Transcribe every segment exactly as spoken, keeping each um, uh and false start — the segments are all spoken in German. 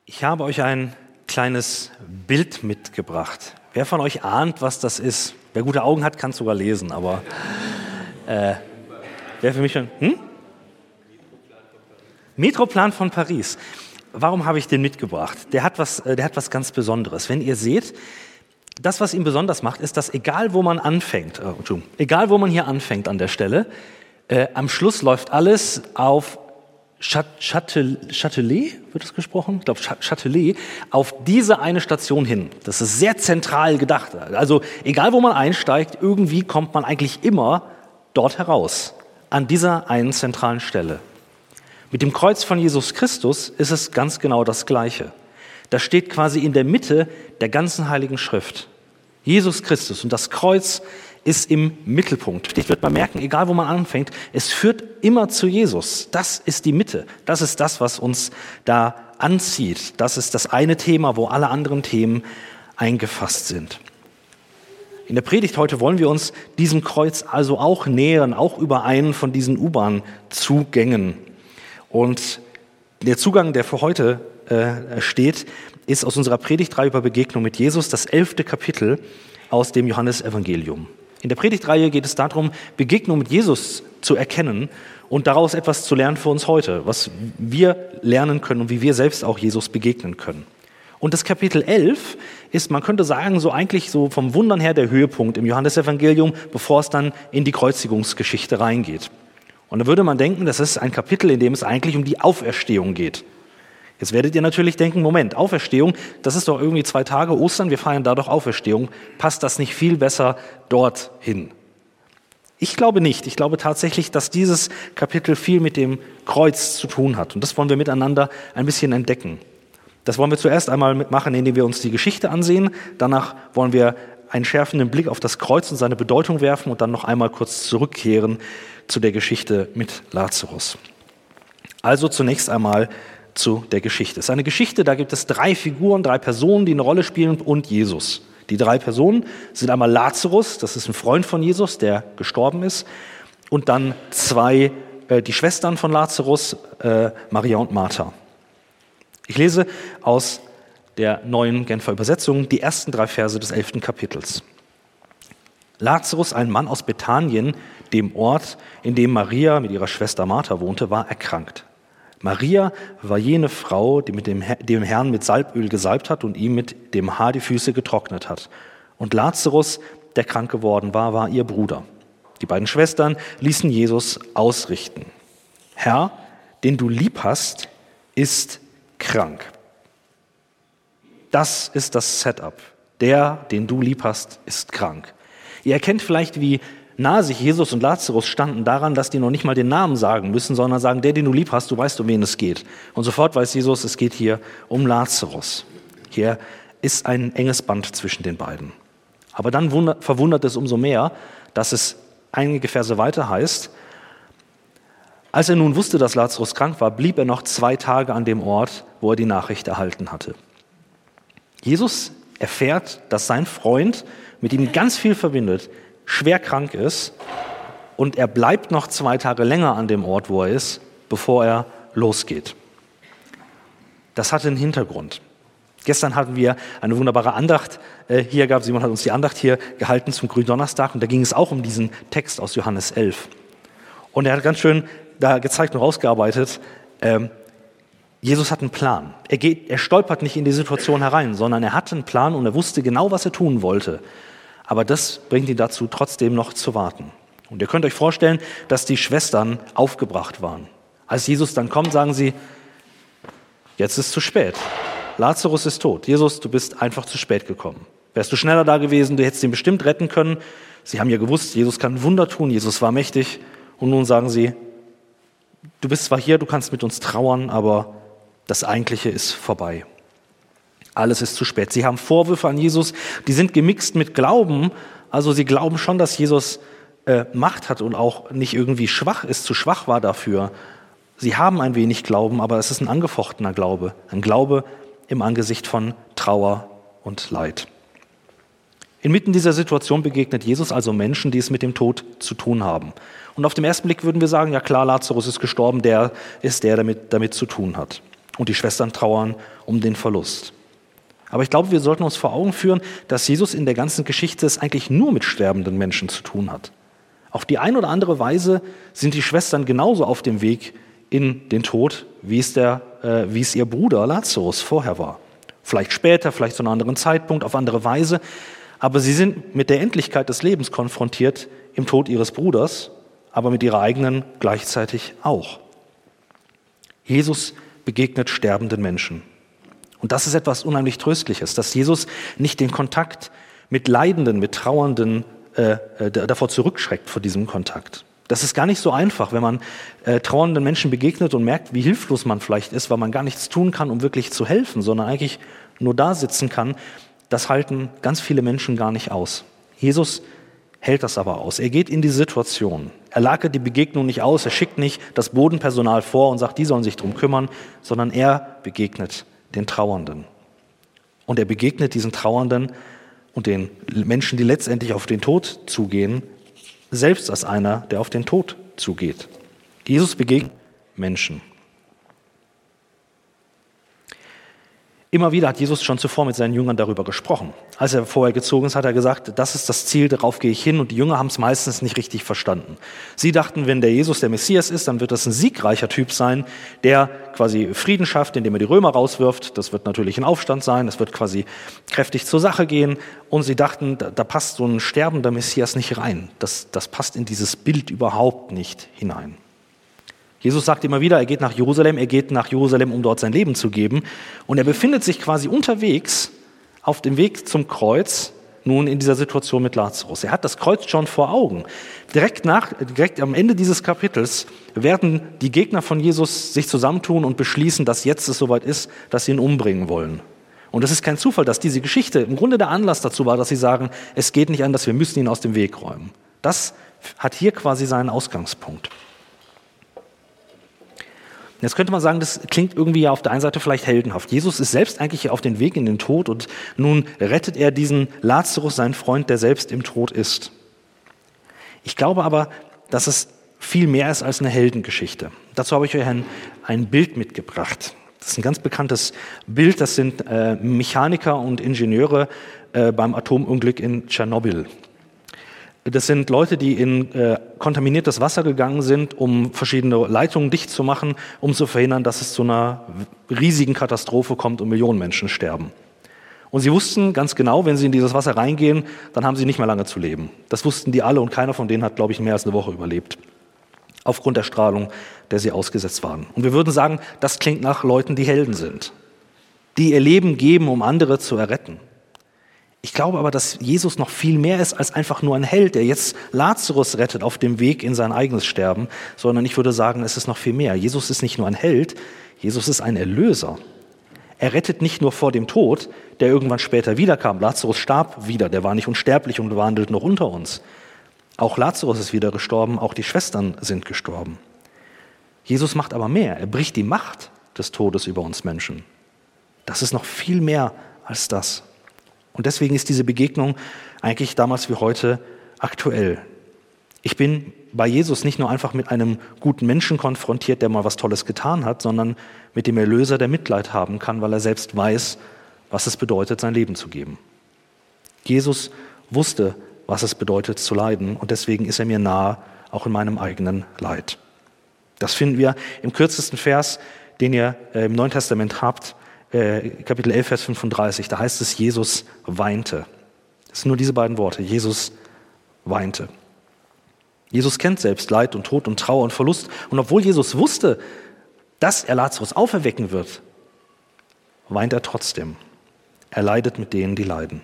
Ich habe euch ein kleines Bild mitgebracht. Wer von euch ahnt, was das ist? Wer gute Augen hat, kann es sogar lesen, aber äh, wer für mich schon... Hm? Metroplan von Paris. Warum habe ich den mitgebracht? Der hat was, der hat was ganz Besonderes. Wenn ihr seht, das, was ihn besonders macht, ist, dass egal, wo man anfängt, äh, Entschuldigung, egal, wo man hier anfängt an der Stelle, äh, am Schluss läuft alles auf Châtelet, Châtelet, wird das gesprochen? Ich glaube, Châtelet, auf diese eine Station hin. Das ist sehr zentral gedacht. Also egal, wo man einsteigt, irgendwie kommt man eigentlich immer dort heraus, an dieser einen zentralen Stelle. Mit dem Kreuz von Jesus Christus ist es ganz genau das Gleiche. Das steht quasi in der Mitte der ganzen Heiligen Schrift. Jesus Christus und das Kreuz ist im Mittelpunkt. Ich würde mal merken, egal wo man anfängt, es führt immer zu Jesus. Das ist die Mitte. Das ist das, was uns da anzieht. Das ist das eine Thema, wo alle anderen Themen eingefasst sind. In der Predigt heute wollen wir uns diesem Kreuz also auch nähern, auch über einen von diesen U-Bahn-Zugängen. Und der Zugang, der für heute äh, steht, ist aus unserer Predigtreihe über Begegnung mit Jesus, das elfte Kapitel aus dem Johannesevangelium. In der Predigtreihe geht es darum, Begegnung mit Jesus zu erkennen und daraus etwas zu lernen für uns heute, was wir lernen können und wie wir selbst auch Jesus begegnen können. Und das Kapitel elf ist, man könnte sagen, so eigentlich so vom Wundern her der Höhepunkt im Johannesevangelium, bevor es dann in die Kreuzigungsgeschichte reingeht. Und da würde man denken, das ist ein Kapitel, in dem es eigentlich um die Auferstehung geht. Jetzt werdet ihr natürlich denken, Moment, Auferstehung, das ist doch irgendwie zwei Tage Ostern, wir feiern da doch Auferstehung. Passt das nicht viel besser dorthin? Ich glaube nicht. Ich glaube tatsächlich, dass dieses Kapitel viel mit dem Kreuz zu tun hat. Und das wollen wir miteinander ein bisschen entdecken. Das wollen wir zuerst einmal mitmachen, indem wir uns die Geschichte ansehen. Danach wollen wir einen schärfenden Blick auf das Kreuz und seine Bedeutung werfen und dann noch einmal kurz zurückkehren zu der Geschichte mit Lazarus. Also zunächst einmal zu der Geschichte. Es ist eine Geschichte, da gibt es drei Figuren, drei Personen, die eine Rolle spielen und Jesus. Die drei Personen sind einmal Lazarus, das ist ein Freund von Jesus, der gestorben ist, und dann zwei, äh, die Schwestern von Lazarus, äh, Maria und Martha. Ich lese aus der neuen Genfer Übersetzung die ersten drei Verse des elften Kapitels. Lazarus, ein Mann aus Bethanien, dem Ort, in dem Maria mit ihrer Schwester Martha wohnte, war erkrankt. Maria war jene Frau, die mit dem, dem Herrn mit Salböl gesalbt hat und ihm mit dem Haar die Füße getrocknet hat. Und Lazarus, der krank geworden war, war ihr Bruder. Die beiden Schwestern ließen Jesus ausrichten. Herr, den du lieb hast, ist krank. Das ist das Setup. Der, den du lieb hast, ist krank. Ihr erkennt vielleicht, wie nahe sich Jesus und Lazarus standen daran, dass die noch nicht mal den Namen sagen müssen, sondern sagen, der, den du lieb hast, du weißt, um wen es geht. Und sofort weiß Jesus, es geht hier um Lazarus. Hier ist ein enges Band zwischen den beiden. Aber dann wundert, verwundert es umso mehr, dass es einige Verse weiter heißt, als er nun wusste, dass Lazarus krank war, blieb er noch zwei Tage an dem Ort, wo er die Nachricht erhalten hatte. Jesus erfährt, dass sein Freund, mit ihm ganz viel verbindet, schwer krank ist und er bleibt noch zwei Tage länger an dem Ort, wo er ist, bevor er losgeht. Das hat einen Hintergrund. Gestern hatten wir eine wunderbare Andacht äh, hier gehabt. Simon hat uns die Andacht hier gehalten zum Gründonnerstag und da ging es auch um diesen Text aus Johannes elf. Und er hat ganz schön da gezeigt und rausgearbeitet, ähm, Jesus hat einen Plan. Er, geht, er stolpert nicht in die Situation herein, sondern er hat einen Plan und er wusste genau, was er tun wollte. Aber das bringt ihn dazu, trotzdem noch zu warten. Und ihr könnt euch vorstellen, dass die Schwestern aufgebracht waren. Als Jesus dann kommt, sagen sie, jetzt ist zu spät. Lazarus ist tot. Jesus, du bist einfach zu spät gekommen. Wärst du schneller da gewesen, du hättest ihn bestimmt retten können. Sie haben ja gewusst, Jesus kann Wunder tun, Jesus war mächtig. Und nun sagen sie, du bist zwar hier, du kannst mit uns trauern, aber das Eigentliche ist vorbei. Alles ist zu spät. Sie haben Vorwürfe an Jesus, die sind gemixt mit Glauben. Also sie glauben schon, dass Jesus äh, Macht hat und auch nicht irgendwie schwach ist, zu schwach war dafür. Sie haben ein wenig Glauben, aber es ist ein angefochtener Glaube. Ein Glaube im Angesicht von Trauer und Leid. Inmitten dieser Situation begegnet Jesus also Menschen, die es mit dem Tod zu tun haben. Und auf den ersten Blick würden wir sagen, ja klar, Lazarus ist gestorben, der ist der, der damit, damit zu tun hat. Und die Schwestern trauern um den Verlust. Aber ich glaube, wir sollten uns vor Augen führen, dass Jesus in der ganzen Geschichte es eigentlich nur mit sterbenden Menschen zu tun hat. Auf die eine oder andere Weise sind die Schwestern genauso auf dem Weg in den Tod, wie es, der, äh, wie es ihr Bruder Lazarus vorher war. Vielleicht später, vielleicht zu einem anderen Zeitpunkt, auf andere Weise. Aber sie sind mit der Endlichkeit des Lebens konfrontiert im Tod ihres Bruders, aber mit ihrer eigenen gleichzeitig auch. Jesus begegnet sterbenden Menschen. Und das ist etwas unheimlich Tröstliches, dass Jesus nicht den Kontakt mit Leidenden, mit Trauernden äh, äh, davor zurückschreckt, vor diesem Kontakt. Das ist gar nicht so einfach, wenn man äh, trauernden Menschen begegnet und merkt, wie hilflos man vielleicht ist, weil man gar nichts tun kann, um wirklich zu helfen, sondern eigentlich nur da sitzen kann. Das halten ganz viele Menschen gar nicht aus. Jesus hält das aber aus. Er geht in die Situation. Er lagert die Begegnung nicht aus. Er schickt nicht das Bodenpersonal vor und sagt, die sollen sich drum kümmern, sondern er begegnet den Trauernden. Und er begegnet diesen Trauernden und den Menschen, die letztendlich auf den Tod zugehen, selbst als einer, der auf den Tod zugeht. Jesus begegnet Menschen. Immer wieder hat Jesus schon zuvor mit seinen Jüngern darüber gesprochen. Als er vorher gezogen ist, hat er gesagt, das ist das Ziel, darauf gehe ich hin. Und die Jünger haben es meistens nicht richtig verstanden. Sie dachten, wenn der Jesus der Messias ist, dann wird das ein siegreicher Typ sein, der quasi Frieden schafft, indem er die Römer rauswirft. Das wird natürlich ein Aufstand sein, das wird quasi kräftig zur Sache gehen. Und sie dachten, da, da passt so ein sterbender Messias nicht rein. Das, das passt in dieses Bild überhaupt nicht hinein. Jesus sagt immer wieder, er geht nach Jerusalem, er geht nach Jerusalem, um dort sein Leben zu geben. Und er befindet sich quasi unterwegs auf dem Weg zum Kreuz, nun in dieser Situation mit Lazarus. Er hat das Kreuz schon vor Augen. Direkt, nach, direkt am Ende dieses Kapitels werden die Gegner von Jesus sich zusammentun und beschließen, dass jetzt es soweit ist, dass sie ihn umbringen wollen. Und es ist kein Zufall, dass diese Geschichte im Grunde der Anlass dazu war, dass sie sagen, es geht nicht anders, wir müssen ihn aus dem Weg räumen. Das hat hier quasi seinen Ausgangspunkt. Jetzt könnte man sagen, das klingt irgendwie ja auf der einen Seite vielleicht heldenhaft. Jesus ist selbst eigentlich auf dem Weg in den Tod und nun rettet er diesen Lazarus, seinen Freund, der selbst im Tod ist. Ich glaube aber, dass es viel mehr ist als eine Heldengeschichte. Dazu habe ich euch ein, ein Bild mitgebracht. Das ist ein ganz bekanntes Bild, das sind äh, Mechaniker und Ingenieure äh, beim Atomunglück in Tschernobyl. Das sind Leute, die in äh, kontaminiertes Wasser gegangen sind, um verschiedene Leitungen dicht zu machen, um zu verhindern, dass es zu einer riesigen Katastrophe kommt und Millionen Menschen sterben. Und sie wussten ganz genau, wenn sie in dieses Wasser reingehen, dann haben sie nicht mehr lange zu leben. Das wussten die alle und keiner von denen hat, glaube ich, mehr als eine Woche überlebt. Aufgrund der Strahlung, der sie ausgesetzt waren. Und wir würden sagen, das klingt nach Leuten, die Helden sind. Die ihr Leben geben, um andere zu erretten. Ich glaube aber, dass Jesus noch viel mehr ist als einfach nur ein Held, der jetzt Lazarus rettet auf dem Weg in sein eigenes Sterben, sondern ich würde sagen, es ist noch viel mehr. Jesus ist nicht nur ein Held, Jesus ist ein Erlöser. Er rettet nicht nur vor dem Tod, der irgendwann später wiederkam. Lazarus starb wieder, der war nicht unsterblich und wandelt noch unter uns. Auch Lazarus ist wieder gestorben, auch die Schwestern sind gestorben. Jesus macht aber mehr, er bricht die Macht des Todes über uns Menschen. Das ist noch viel mehr als das. Und deswegen ist diese Begegnung eigentlich damals wie heute aktuell. Ich bin bei Jesus nicht nur einfach mit einem guten Menschen konfrontiert, der mal was Tolles getan hat, sondern mit dem Erlöser, der Mitleid haben kann, weil er selbst weiß, was es bedeutet, sein Leben zu geben. Jesus wusste, was es bedeutet zu leiden und deswegen ist er mir nahe, auch in meinem eigenen Leid. Das finden wir im kürzesten Vers, den ihr im Neuen Testament habt, Kapitel elf, Vers fünfunddreißig, da heißt es, Jesus weinte. Das sind nur diese beiden Worte, Jesus weinte. Jesus kennt selbst Leid und Tod und Trauer und Verlust. Und obwohl Jesus wusste, dass er Lazarus auferwecken wird, weint er trotzdem. Er leidet mit denen, die leiden.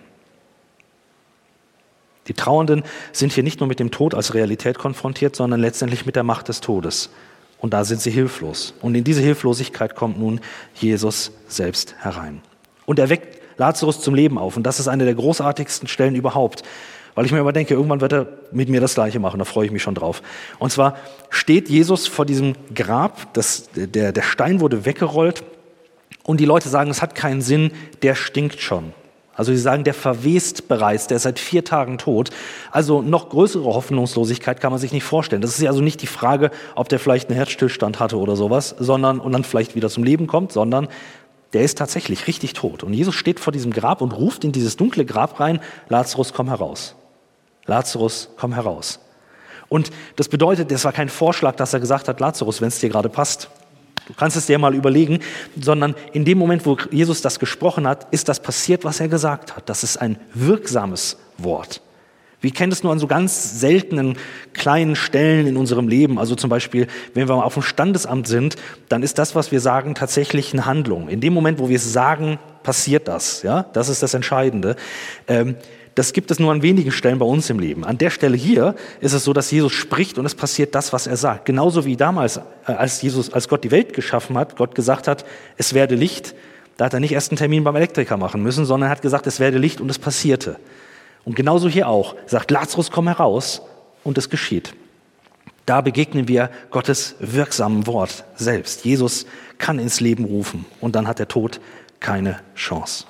Die Trauernden sind hier nicht nur mit dem Tod als Realität konfrontiert, sondern letztendlich mit der Macht des Todes. Und da sind sie hilflos. Und in diese Hilflosigkeit kommt nun Jesus selbst herein. Und er weckt Lazarus zum Leben auf. Und das ist eine der großartigsten Stellen überhaupt. Weil ich mir immer denke, irgendwann wird er mit mir das Gleiche machen. Da freue ich mich schon drauf. Und zwar steht Jesus vor diesem Grab. Das, der, der Stein wurde weggerollt. Und die Leute sagen, es hat keinen Sinn, der stinkt schon. Also sie sagen, der verwest bereits, der ist seit vier Tagen tot. Also noch größere Hoffnungslosigkeit kann man sich nicht vorstellen. Das ist ja also nicht die Frage, ob der vielleicht einen Herzstillstand hatte oder sowas, sondern und dann vielleicht wieder zum Leben kommt, sondern der ist tatsächlich richtig tot. Und Jesus steht vor diesem Grab und ruft in dieses dunkle Grab rein, Lazarus, komm heraus. Lazarus, komm heraus. Und das bedeutet, das war kein Vorschlag, dass er gesagt hat, Lazarus, wenn es dir gerade passt. Du kannst es dir mal überlegen, sondern in dem Moment, wo Jesus das gesprochen hat, ist das passiert, was er gesagt hat. Das ist ein wirksames Wort. Wir kennen es nur an so ganz seltenen kleinen Stellen in unserem Leben. Also zum Beispiel, wenn wir mal auf dem Standesamt sind, dann ist das, was wir sagen, tatsächlich eine Handlung. In dem Moment, wo wir es sagen, passiert das. Ja, das ist das Entscheidende. Ähm, Das gibt es nur an wenigen Stellen bei uns im Leben. An der Stelle hier ist es so, dass Jesus spricht und es passiert das, was er sagt. Genauso wie damals, als Jesus, als Gott die Welt geschaffen hat, Gott gesagt hat, es werde Licht. Da hat er nicht erst einen Termin beim Elektriker machen müssen, sondern er hat gesagt, es werde Licht und es passierte. Und genauso hier auch. Er sagt, Lazarus, komm heraus und es geschieht. Da begegnen wir Gottes wirksamen Wort selbst. Jesus kann ins Leben rufen und dann hat der Tod keine Chance.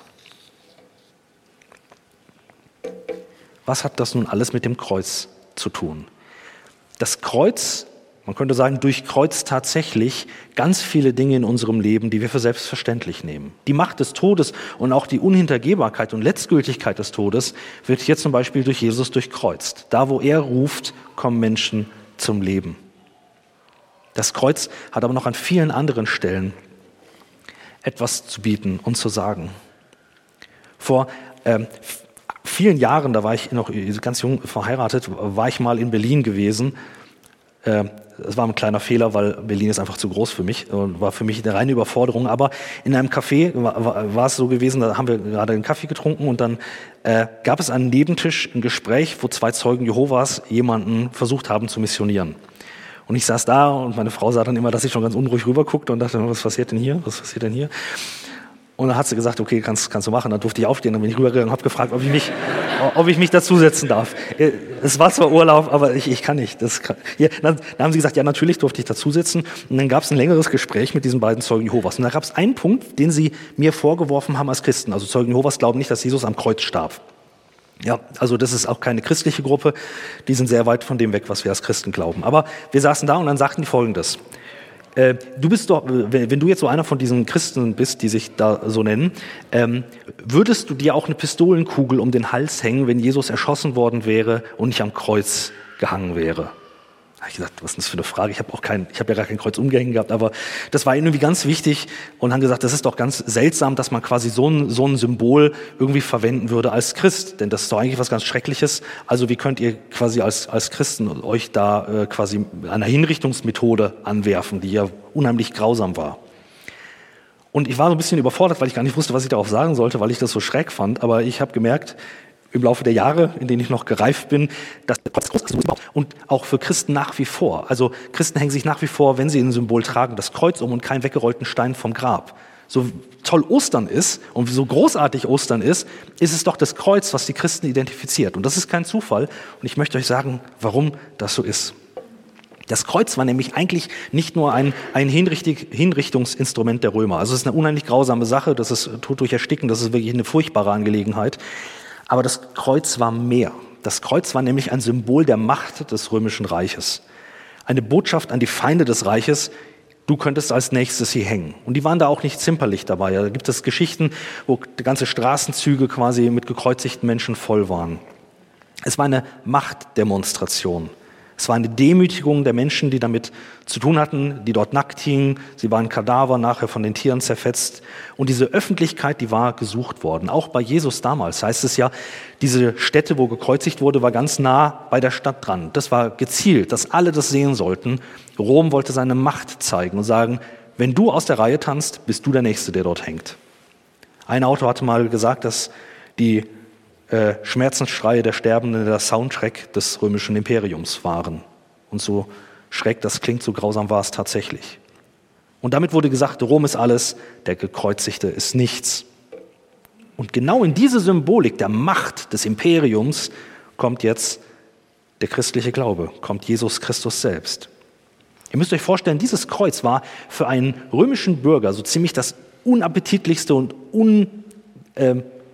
Was hat das nun alles mit dem Kreuz zu tun? Das Kreuz, man könnte sagen, durchkreuzt tatsächlich ganz viele Dinge in unserem Leben, die wir für selbstverständlich nehmen. Die Macht des Todes und auch die Unhintergehbarkeit und Letztgültigkeit des Todes wird hier zum Beispiel durch Jesus durchkreuzt. Da, wo er ruft, kommen Menschen zum Leben. Das Kreuz hat aber noch an vielen anderen Stellen etwas zu bieten und zu sagen. Vor ähm, vielen Jahren, da war ich noch ganz jung verheiratet, war ich mal in Berlin gewesen. Das war ein kleiner Fehler, weil Berlin ist einfach zu groß für mich und war für mich eine reine Überforderung. Aber in einem Café war, war es so gewesen, da haben wir gerade einen Kaffee getrunken und dann äh, gab es an Nebentisch ein Gespräch, wo zwei Zeugen Jehovas jemanden versucht haben zu missionieren. Und ich saß da und meine Frau sah dann immer, dass ich schon ganz unruhig rüberguckte und dachte, was passiert denn hier? Was passiert denn hier? Und dann hat sie gesagt, okay, kannst, kannst du machen. Dann durfte ich aufstehen. Dann bin ich rübergegangen und habe gefragt, ob ich mich, ob ich mich dazusetzen darf. Es war zwar Urlaub, aber ich, ich kann nicht. Das kann, ja, dann, dann haben sie gesagt, ja, natürlich durfte ich dazusitzen. Und dann gab es ein längeres Gespräch mit diesen beiden Zeugen Jehovas. Und da gab es einen Punkt, den sie mir vorgeworfen haben als Christen. Also Zeugen Jehovas glauben nicht, dass Jesus am Kreuz starb. Ja, also das ist auch keine christliche Gruppe. Die sind sehr weit von dem weg, was wir als Christen glauben. Aber wir saßen da und dann sagten die Folgendes. Du bist doch, wenn du jetzt so einer von diesen Christen bist, die sich da so nennen, ähm, würdest du dir auch eine Pistolenkugel um den Hals hängen, wenn Jesus erschossen worden wäre und nicht am Kreuz gehangen wäre? Da habe ich gesagt, was ist das für eine Frage? Ich habe auch kein, ich habe ja gar kein Kreuz umgehängt gehabt, aber das war ihnen irgendwie ganz wichtig und haben gesagt, das ist doch ganz seltsam, dass man quasi so ein, so ein Symbol irgendwie verwenden würde als Christ, denn das ist doch eigentlich was ganz Schreckliches. Also wie könnt ihr quasi als, als Christen euch da äh, quasi einer Hinrichtungsmethode anwerfen, die ja unheimlich grausam war? Und ich war so ein bisschen überfordert, weil ich gar nicht wusste, was ich darauf sagen sollte, weil ich das so schräg fand, aber ich habe gemerkt, im Laufe der Jahre, in denen ich noch gereift bin, dass der Kreuz groß ist und auch für Christen nach wie vor. Also Christen hängen sich nach wie vor, wenn sie ein Symbol tragen, das Kreuz um und keinen weggerollten Stein vom Grab. So toll Ostern ist und so großartig Ostern ist, ist es doch das Kreuz, was die Christen identifiziert. Und das ist kein Zufall. Und ich möchte euch sagen, warum das so ist. Das Kreuz war nämlich eigentlich nicht nur ein, ein Hinrichtig, Hinrichtungsinstrument der Römer. Also es ist eine unheimlich grausame Sache, das ist Tod durch Ersticken, das ist wirklich eine furchtbare Angelegenheit. Aber das Kreuz war mehr. Das Kreuz war nämlich ein Symbol der Macht des Römischen Reiches. Eine Botschaft an die Feinde des Reiches, du könntest als nächstes hier hängen. Und die waren da auch nicht zimperlich dabei. Da gibt es Geschichten, wo ganze Straßenzüge quasi mit gekreuzigten Menschen voll waren. Es war eine Machtdemonstration. Es war eine Demütigung der Menschen, die damit zu tun hatten, die dort nackt hingen. Sie waren Kadaver, nachher von den Tieren zerfetzt. Und diese Öffentlichkeit, die war gesucht worden. Auch bei Jesus damals heißt es ja, diese Stätte, wo gekreuzigt wurde, war ganz nah bei der Stadt dran. Das war gezielt, dass alle das sehen sollten. Rom wollte seine Macht zeigen und sagen, wenn du aus der Reihe tanzt, bist du der Nächste, der dort hängt. Ein Autor hatte mal gesagt, dass die Äh, Schmerzensschreie der Sterbenden der Soundtrack des römischen Imperiums waren. Und so schräg das klingt, so grausam war es tatsächlich. Und damit wurde gesagt, Rom ist alles, der Gekreuzigte ist nichts. Und genau in diese Symbolik der Macht des Imperiums kommt jetzt der christliche Glaube, kommt Jesus Christus selbst. Ihr müsst euch vorstellen, dieses Kreuz war für einen römischen Bürger so ziemlich das unappetitlichste und un... Äh,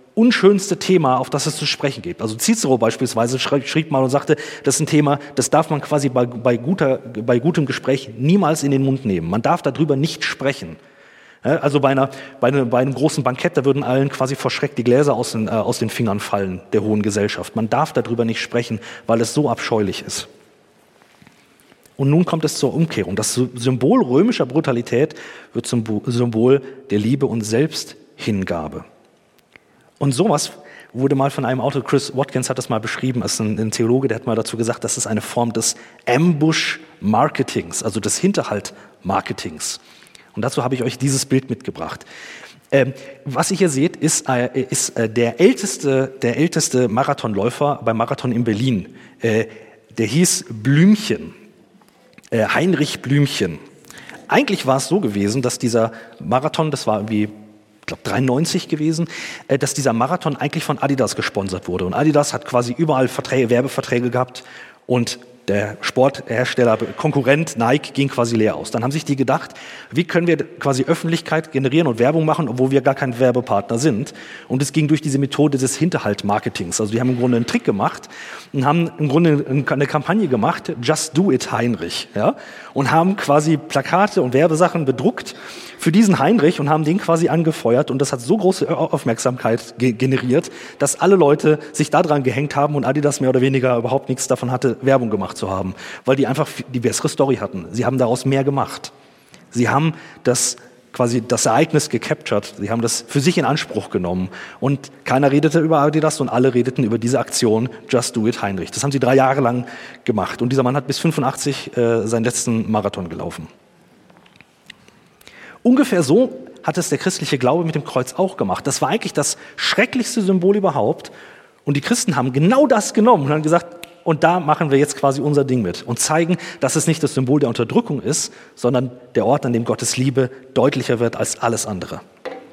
unschönste Thema, auf das es zu sprechen gibt. Also Cicero beispielsweise schrieb, schrieb mal und sagte, das ist ein Thema, das darf man quasi bei, bei, guter, bei gutem Gespräch niemals in den Mund nehmen. Man darf darüber nicht sprechen. Also bei, einer, bei, einer, bei einem großen Bankett, da würden allen quasi vor Schreck die Gläser aus den, äh, aus den Fingern fallen, der hohen Gesellschaft. Man darf darüber nicht sprechen, weil es so abscheulich ist. Und nun kommt es zur Umkehrung. Das Symbol römischer Brutalität wird zum Symbol der Liebe und Selbsthingabe. Und sowas wurde mal von einem Autor, Chris Watkins hat das mal beschrieben, als ein, ein Theologe, der hat mal dazu gesagt, das ist eine Form des Ambush-Marketings, also des Hinterhalt-Marketings. Und dazu habe ich euch dieses Bild mitgebracht. Ähm, was ihr hier seht, ist, äh, ist äh, der älteste, der älteste Marathonläufer beim Marathon in Berlin. Äh, der hieß Blümchen, äh, Heinrich Blümchen. Eigentlich war es so gewesen, dass dieser Marathon, das war irgendwie, ich glaube dreiundneunzig gewesen, äh, dass dieser Marathon eigentlich von Adidas gesponsert wurde. Und Adidas hat quasi überall Verträge, Werbeverträge gehabt und der Sporthersteller, Konkurrent Nike ging quasi leer aus. Dann haben sich die gedacht, wie können wir quasi Öffentlichkeit generieren und Werbung machen, obwohl wir gar kein Werbepartner sind. Und es ging durch diese Methode des Hinterhalt-Marketings. Also die haben im Grunde einen Trick gemacht und haben im Grunde eine Kampagne gemacht, Just Do It Heinrich, ja, und haben quasi Plakate und Werbesachen bedruckt für diesen Heinrich und haben den quasi angefeuert. Und das hat so große Aufmerksamkeit ge- generiert, dass alle Leute sich daran gehängt haben und Adidas mehr oder weniger überhaupt nichts davon hatte, Werbung gemacht zu haben, weil die einfach die bessere Story hatten. Sie haben daraus mehr gemacht. Sie haben das quasi das Ereignis gecaptured. Sie haben das für sich in Anspruch genommen. Und keiner redete über Adidas und alle redeten über diese Aktion Just Do It Heinrich. Das haben sie drei Jahre lang gemacht. Und dieser Mann hat bis fünfundachtzig äh, seinen letzten Marathon gelaufen. Ungefähr so hat es der christliche Glaube mit dem Kreuz auch gemacht. Das war eigentlich das schrecklichste Symbol überhaupt. Und die Christen haben genau das genommen und haben gesagt, und da machen wir jetzt quasi unser Ding mit und zeigen, dass es nicht das Symbol der Unterdrückung ist, sondern der Ort, an dem Gottes Liebe deutlicher wird als alles andere.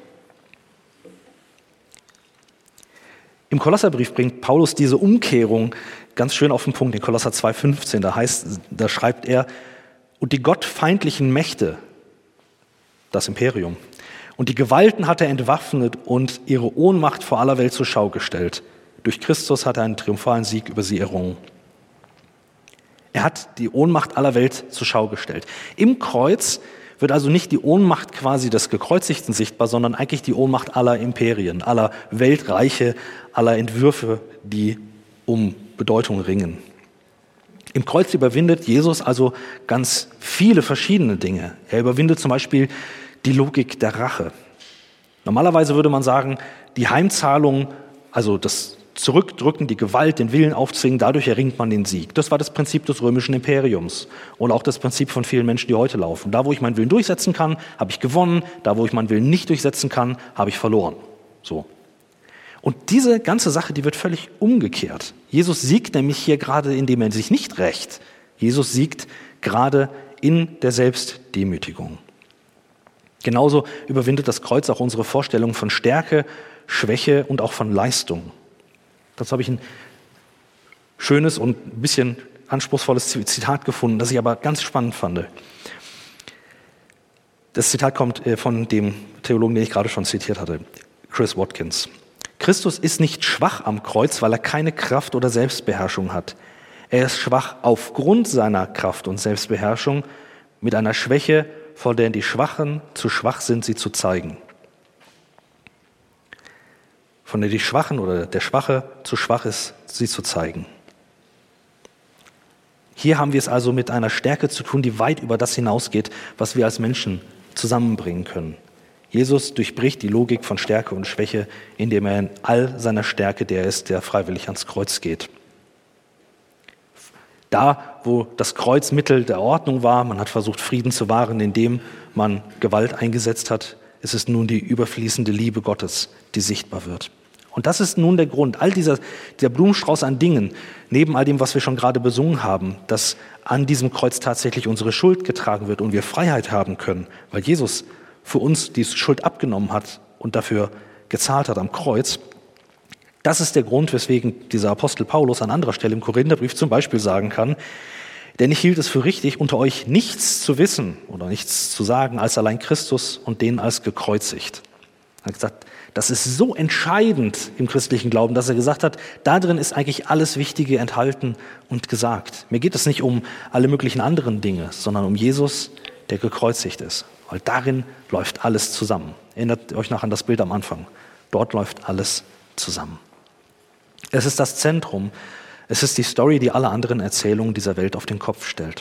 Im Kolosserbrief bringt Paulus diese Umkehrung ganz schön auf den Punkt, in Kolosser zwei fünfzehn. Da heißt, da schreibt er, und die gottfeindlichen Mächte, das Imperium, und die Gewalten hat er entwaffnet und ihre Ohnmacht vor aller Welt zur Schau gestellt. Durch Christus hat er einen triumphalen Sieg über sie errungen. Er hat die Ohnmacht aller Welt zur Schau gestellt. Im Kreuz wird also nicht die Ohnmacht quasi des Gekreuzigten sichtbar, sondern eigentlich die Ohnmacht aller Imperien, aller Weltreiche, aller Entwürfe, die um Bedeutung ringen. Im Kreuz überwindet Jesus also ganz viele verschiedene Dinge. Er überwindet zum Beispiel die Logik der Rache. Normalerweise würde man sagen, die Heimzahlung, also das Zurückdrücken, die Gewalt, den Willen aufzwingen, dadurch erringt man den Sieg. Das war das Prinzip des römischen Imperiums und auch das Prinzip von vielen Menschen, die heute laufen. Da, wo ich meinen Willen durchsetzen kann, habe ich gewonnen. Da, wo ich meinen Willen nicht durchsetzen kann, habe ich verloren. So. Und diese ganze Sache, die wird völlig umgekehrt. Jesus siegt nämlich hier gerade, indem er sich nicht rächt. Jesus siegt gerade in der Selbstdemütigung. Genauso überwindet das Kreuz auch unsere Vorstellung von Stärke, Schwäche und auch von Leistung. Dazu habe ich ein schönes und ein bisschen anspruchsvolles Zitat gefunden, das ich aber ganz spannend fand. Das Zitat kommt von dem Theologen, den ich gerade schon zitiert hatte, Chris Watkins. Christus ist nicht schwach am Kreuz, weil er keine Kraft oder Selbstbeherrschung hat. Er ist schwach aufgrund seiner Kraft und Selbstbeherrschung mit einer Schwäche, vor der die Schwachen zu schwach sind, sie zu zeigen. Von der die Schwachen oder der Schwache zu schwach ist, sie zu zeigen. Hier haben wir es also mit einer Stärke zu tun, die weit über das hinausgeht, was wir als Menschen zusammenbringen können. Jesus durchbricht die Logik von Stärke und Schwäche, indem er in all seiner Stärke der ist, der freiwillig ans Kreuz geht. Da, wo das Kreuz Mittel der Ordnung war, man hat versucht, Frieden zu wahren, indem man Gewalt eingesetzt hat, ist es nun die überfließende Liebe Gottes, die sichtbar wird. Und das ist nun der Grund, all dieser, dieser Blumenstrauß an Dingen, neben all dem, was wir schon gerade besungen haben, dass an diesem Kreuz tatsächlich unsere Schuld getragen wird und wir Freiheit haben können, weil Jesus für uns die Schuld abgenommen hat und dafür gezahlt hat am Kreuz. Das ist der Grund, weswegen dieser Apostel Paulus an anderer Stelle im Korintherbrief zum Beispiel sagen kann, denn ich hielt es für richtig, unter euch nichts zu wissen oder nichts zu sagen, als allein Christus und den als gekreuzigt. Er hat gesagt, das ist so entscheidend im christlichen Glauben, dass er gesagt hat, da drin ist eigentlich alles Wichtige enthalten und gesagt. Mir geht es nicht um alle möglichen anderen Dinge, sondern um Jesus, der gekreuzigt ist. Weil darin läuft alles zusammen. Erinnert euch noch an das Bild am Anfang. Dort läuft alles zusammen. Es ist das Zentrum. Es ist die Story, die alle anderen Erzählungen dieser Welt auf den Kopf stellt.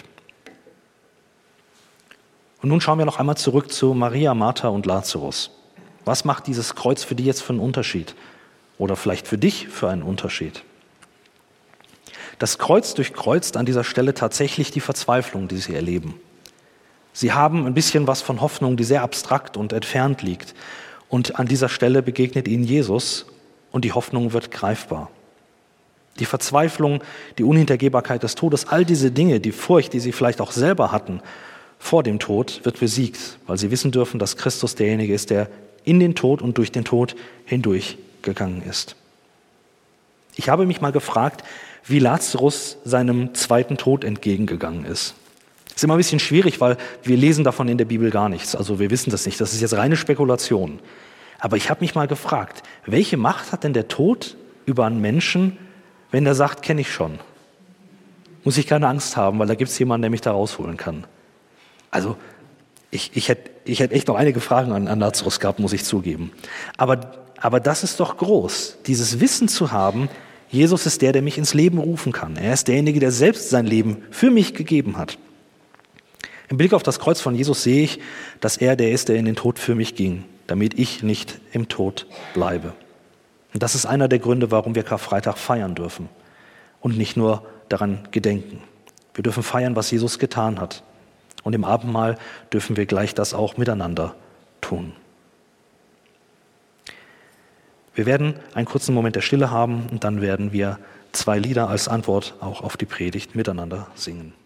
Und nun schauen wir noch einmal zurück zu Maria, Martha und Lazarus. Was macht dieses Kreuz für die jetzt für einen Unterschied? Oder vielleicht für dich für einen Unterschied? Das Kreuz durchkreuzt an dieser Stelle tatsächlich die Verzweiflung, die sie erleben. Sie haben ein bisschen was von Hoffnung, die sehr abstrakt und entfernt liegt. Und an dieser Stelle begegnet ihnen Jesus und die Hoffnung wird greifbar. Die Verzweiflung, die Unhintergehbarkeit des Todes, all diese Dinge, die Furcht, die sie vielleicht auch selber hatten vor dem Tod, wird besiegt, weil sie wissen dürfen, dass Christus derjenige ist, der in den Tod und durch den Tod hindurchgegangen ist. Ich habe mich mal gefragt, wie Lazarus seinem zweiten Tod entgegengegangen ist. Das ist immer ein bisschen schwierig, weil wir lesen davon in der Bibel gar nichts. Also wir wissen das nicht, das ist jetzt reine Spekulation. Aber ich habe mich mal gefragt, welche Macht hat denn der Tod über einen Menschen, wenn der sagt, kenne ich schon? Muss ich keine Angst haben, weil da gibt es jemanden, der mich da rausholen kann. Also ich, ich hätte ich hätt echt noch einige Fragen an, an Lazarus gehabt, muss ich zugeben. Aber, aber das ist doch groß, dieses Wissen zu haben, Jesus ist der, der mich ins Leben rufen kann. Er ist derjenige, der selbst sein Leben für mich gegeben hat. Im Blick auf das Kreuz von Jesus sehe ich, dass er der ist, der in den Tod für mich ging, damit ich nicht im Tod bleibe. Und das ist einer der Gründe, warum wir Karfreitag feiern dürfen und nicht nur daran gedenken. Wir dürfen feiern, was Jesus getan hat. Und im Abendmahl dürfen wir gleich das auch miteinander tun. Wir werden einen kurzen Moment der Stille haben und dann werden wir zwei Lieder als Antwort auch auf die Predigt miteinander singen.